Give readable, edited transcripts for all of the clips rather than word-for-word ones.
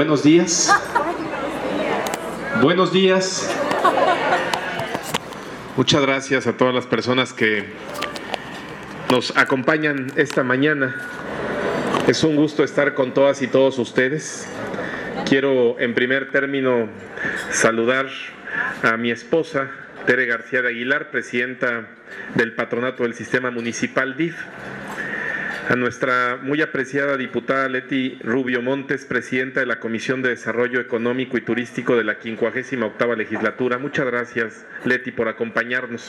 Buenos días. Buenos días. Muchas gracias a todas las personas que nos acompañan esta mañana. Es un gusto estar con todas y todos ustedes. Quiero en primer término saludar a mi esposa, Tere García de Aguilar, presidenta del Patronato del Sistema Municipal DIF. A nuestra muy apreciada diputada Leti Rubio Montes, presidenta de la Comisión de Desarrollo Económico y Turístico de la 58ª Legislatura. Muchas gracias, Leti, por acompañarnos.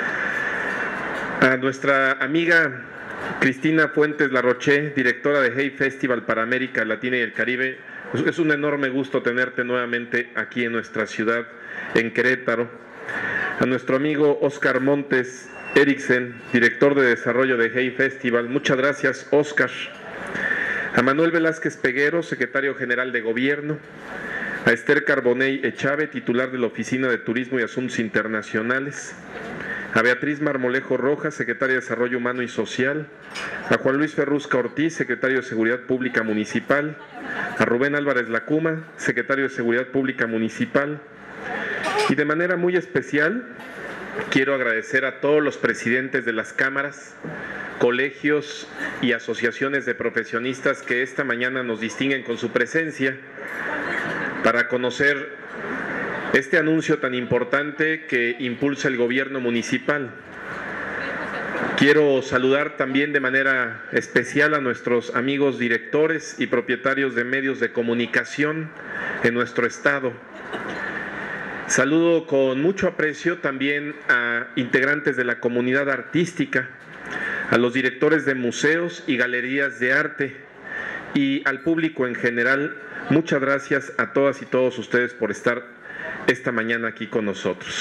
A nuestra amiga Cristina Fuentes Larroché, directora de Hey Festival para América Latina y el Caribe. Es un enorme gusto tenerte nuevamente aquí en nuestra ciudad, en Querétaro. A nuestro amigo Oscar Montes Eriksen, director de desarrollo de Hey Festival. Muchas gracias, Oscar. A Manuel Velázquez Peguero, secretario general de Gobierno. A Esther Carbonell Echave, titular de la Oficina de Turismo y Asuntos Internacionales. A Beatriz Marmolejo Rojas, secretaria de Desarrollo Humano y Social. A Juan Luis Ferrusca Ortiz, secretario de Seguridad Pública Municipal. A Rubén Álvarez Lacuma, secretario de Seguridad Pública Municipal. Y de manera muy especial, quiero agradecer a todos los presidentes de las cámaras, colegios y asociaciones de profesionistas que esta mañana nos distinguen con su presencia para conocer este anuncio tan importante que impulsa el gobierno municipal. Quiero saludar también de manera especial a nuestros amigos directores y propietarios de medios de comunicación en nuestro estado. Saludo con mucho aprecio también a integrantes de la comunidad artística, a los directores de museos y galerías de arte y al público en general. Muchas gracias a todas y todos ustedes por estar esta mañana aquí con nosotros.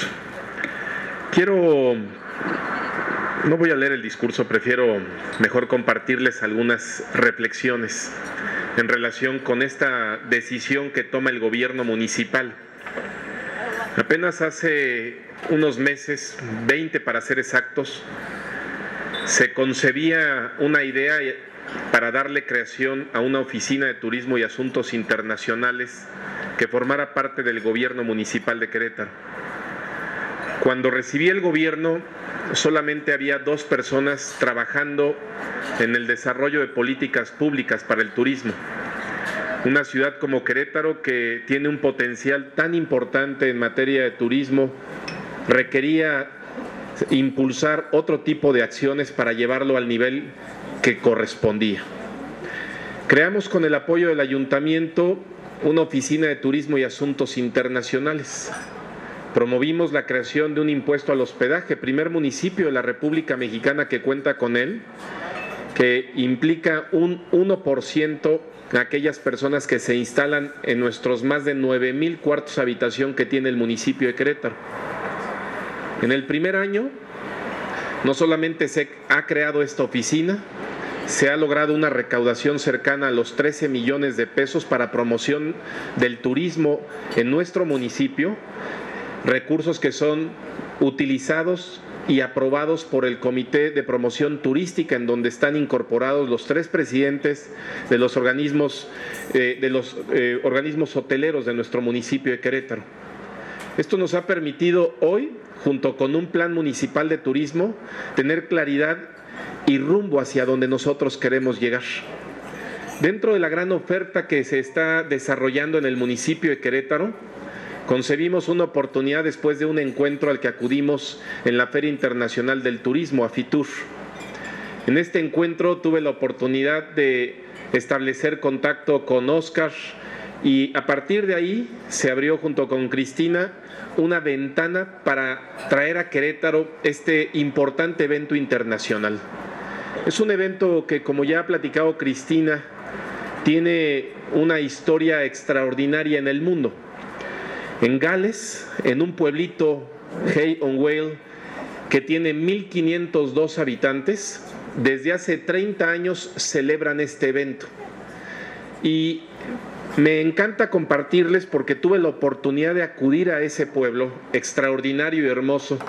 No voy a leer el discurso, prefiero mejor compartirles algunas reflexiones en relación con esta decisión que toma el gobierno municipal. Apenas hace unos meses, 20 para ser exactos, se concebía una idea para darle creación a una oficina de turismo y asuntos internacionales que formara parte del gobierno municipal de Querétaro. Cuando recibí el gobierno, solamente había 2 personas trabajando en el desarrollo de políticas públicas para el turismo. Una ciudad como Querétaro, que tiene un potencial tan importante en materia de turismo, requería impulsar otro tipo de acciones para llevarlo al nivel que correspondía. Creamos con el apoyo del ayuntamiento una oficina de turismo y asuntos internacionales. Promovimos la creación de un impuesto al hospedaje, primer municipio de la República Mexicana que cuenta con él, que implica un 1% a aquellas personas que se instalan en nuestros más de 9,000 cuartos de habitación que tiene el municipio de Querétaro. En el primer año, no solamente se ha creado esta oficina, se ha logrado una recaudación cercana a los 13 millones de pesos para promoción del turismo en nuestro municipio, recursos que son utilizados y aprobados por el Comité de Promoción Turística, en donde están incorporados los 3 presidentes de los organismos hoteleros de nuestro municipio de Querétaro. Esto nos ha permitido hoy, junto con un plan municipal de turismo, tener claridad y rumbo hacia donde nosotros queremos llegar. Dentro de la gran oferta que se está desarrollando en el municipio de Querétaro, concebimos una oportunidad después de un encuentro al que acudimos en la Feria Internacional del Turismo, AFITUR. En este encuentro tuve la oportunidad de establecer contacto con Oscar y a partir de ahí se abrió junto con Cristina una ventana para traer a Querétaro este importante evento internacional. Es un evento que, como ya ha platicado Cristina, tiene una historia extraordinaria en el mundo. En Gales, en un pueblito, Hay on Wale, que tiene 1,502 habitantes, desde hace 30 años celebran este evento. Y me encanta compartirles porque tuve la oportunidad de acudir a ese pueblo extraordinario y hermoso.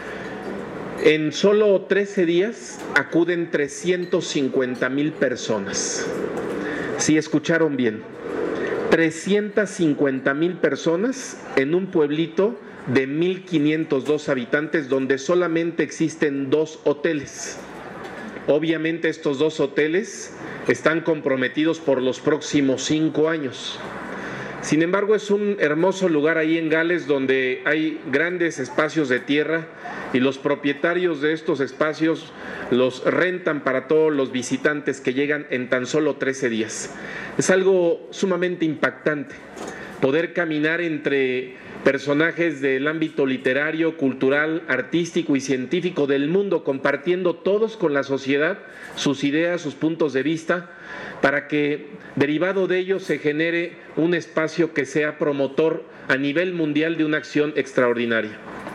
En solo 13 días acuden 350,000 personas. Sí, escucharon bien. 350,000 personas en un pueblito de 1,502 habitantes donde solamente existen 2 hoteles. Obviamente estos 2 hoteles están comprometidos por los próximos 5 años. Sin embargo, es un hermoso lugar ahí en Gales donde hay grandes espacios de tierra y los propietarios de estos espacios los rentan para todos los visitantes que llegan en tan solo 13 días. Es algo sumamente impactante poder caminar entre personajes del ámbito literario, cultural, artístico y científico del mundo, compartiendo todos con la sociedad sus ideas, sus puntos de vista, para que derivado de ello se genere un espacio que sea promotor a nivel mundial de una acción extraordinaria.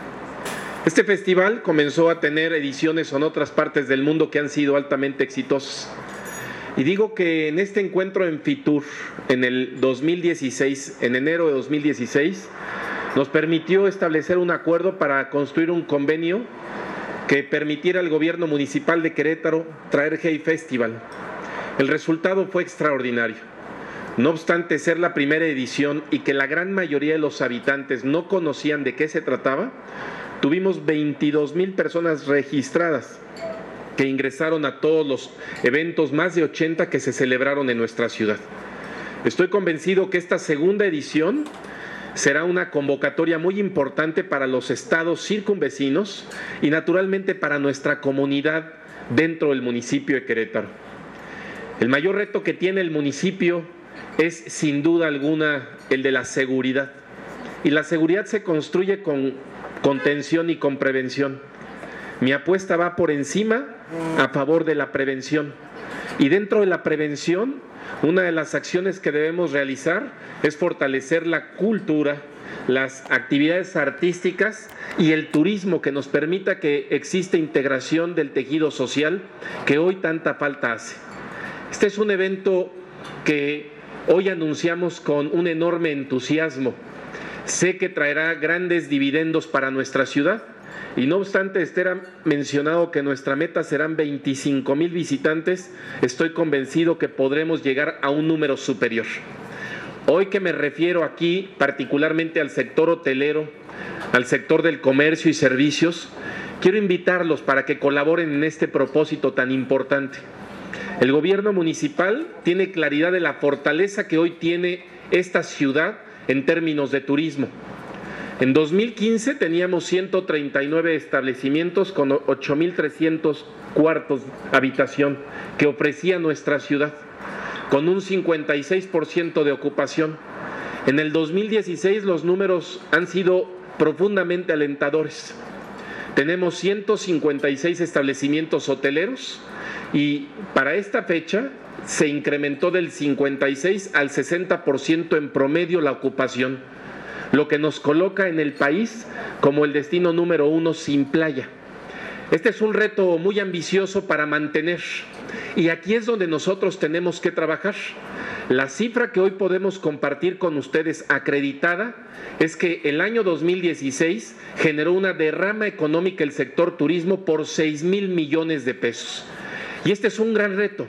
Este festival comenzó a tener ediciones en otras partes del mundo que han sido altamente exitosas. Y digo que en este encuentro en Fitur, en el 2016, en enero de 2016, nos permitió establecer un acuerdo para construir un convenio que permitiera al gobierno municipal de Querétaro traer Hey Festival. El resultado fue extraordinario. No obstante ser la primera edición y que la gran mayoría de los habitantes no conocían de qué se trataba, tuvimos 22,000 personas registradas que ingresaron a todos los eventos, más de 80 que se celebraron en nuestra ciudad. Estoy convencido que esta segunda edición será una convocatoria muy importante para los estados circunvecinos y naturalmente para nuestra comunidad dentro del municipio de Querétaro. El mayor reto que tiene el municipio es sin duda alguna el de la seguridad. Y la seguridad se construye con contención y con prevención. Mi apuesta va por encima a favor de la prevención. Y dentro de la prevención, una de las acciones que debemos realizar es fortalecer la cultura, las actividades artísticas y el turismo que nos permita que exista integración del tejido social que hoy tanta falta hace. Este es un evento que hoy anunciamos con un enorme entusiasmo. Sé que traerá grandes dividendos para nuestra ciudad y no obstante estar mencionado que nuestra meta serán 25,000 visitantes, estoy convencido que podremos llegar a un número superior. Hoy que me refiero aquí particularmente al sector hotelero, al sector del comercio y servicios, quiero invitarlos para que colaboren en este propósito tan importante. El gobierno municipal tiene claridad de la fortaleza que hoy tiene esta ciudad en términos de turismo. En 2015 teníamos 139 establecimientos con 8,300 cuartos habitación que ofrecía nuestra ciudad, con un 56% de ocupación. En el 2016 los números han sido profundamente alentadores. Tenemos 156 establecimientos hoteleros y para esta fecha se incrementó del 56 al 60% en promedio la ocupación, lo que nos coloca en el país como el destino número 1 sin playa. Este es un reto muy ambicioso para mantener y aquí es donde nosotros tenemos que trabajar. La cifra que hoy podemos compartir con ustedes acreditada es que el año 2016 generó una derrama económica el sector turismo por 6,000 millones de pesos. Y este es un gran reto.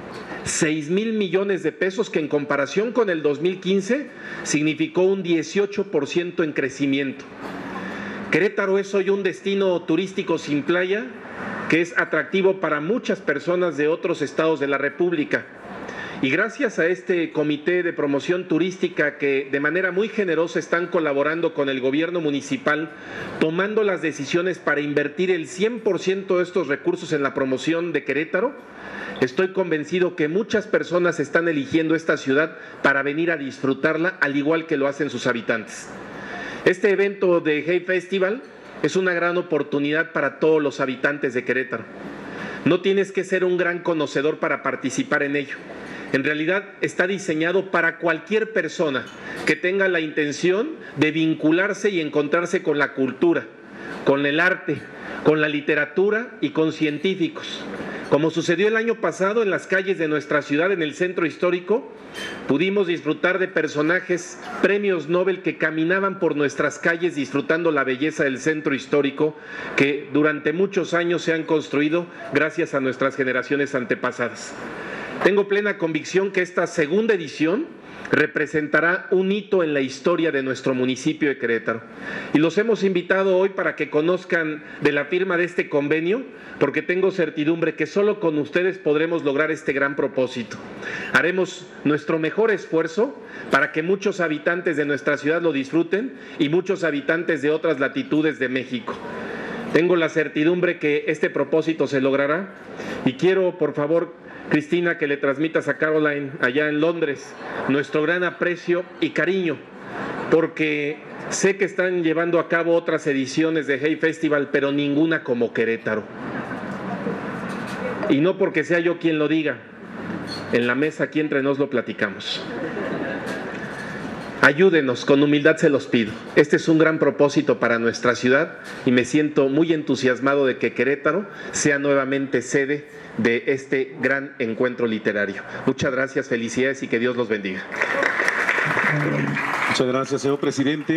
6,000 millones de pesos que en comparación con el 2015 significó un 18% en crecimiento. Querétaro es hoy un destino turístico sin playa que es atractivo para muchas personas de otros estados de la República. Y gracias a este comité de promoción turística que de manera muy generosa están colaborando con el gobierno municipal, tomando las decisiones para invertir el 100% de estos recursos en la promoción de Querétaro, estoy convencido que muchas personas están eligiendo esta ciudad para venir a disfrutarla, al igual que lo hacen sus habitantes. Este evento de Hey Festival es una gran oportunidad para todos los habitantes de Querétaro. No tienes que ser un gran conocedor para participar en ello. En realidad está diseñado para cualquier persona que tenga la intención de vincularse y encontrarse con la cultura, con el arte, con la literatura y con científicos. Como sucedió el año pasado en las calles de nuestra ciudad, en el centro histórico, pudimos disfrutar de personajes, premios Nobel que caminaban por nuestras calles disfrutando la belleza del centro histórico que durante muchos años se han construido gracias a nuestras generaciones antepasadas. Tengo plena convicción que esta segunda edición representará un hito en la historia de nuestro municipio de Querétaro. Y los hemos invitado hoy para que conozcan de la firma de este convenio, porque tengo certidumbre que solo con ustedes podremos lograr este gran propósito. Haremos nuestro mejor esfuerzo para que muchos habitantes de nuestra ciudad lo disfruten y muchos habitantes de otras latitudes de México. Tengo la certidumbre que este propósito se logrará y quiero, por favor, Cristina, que le transmitas a Caroline allá en Londres nuestro gran aprecio y cariño, porque sé que están llevando a cabo otras ediciones de Hey Festival, pero ninguna como Querétaro. Y no porque sea yo quien lo diga, en la mesa aquí entre nos lo platicamos. Ayúdenos, con humildad se los pido. Este es un gran propósito para nuestra ciudad y me siento muy entusiasmado de que Querétaro sea nuevamente sede de este gran encuentro literario. Muchas gracias, felicidades y que Dios los bendiga. Muchas gracias, señor presidente.